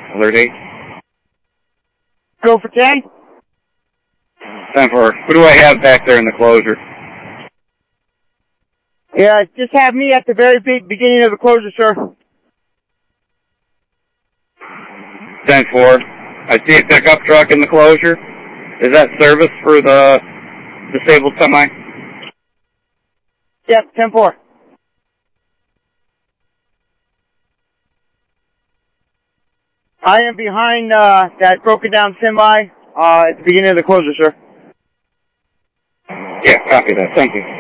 Alert 8. Go for 10. 10-4. Who do I have back there in the closure? Yeah, just have me at the very beginning of the closure, sir. 10-4. I see a pickup truck in the closure. Is that service for the disabled semi? Yep, 10-4. I am behind that broken down semi at the beginning of the closure, sir. Yeah, copy that. Thank you.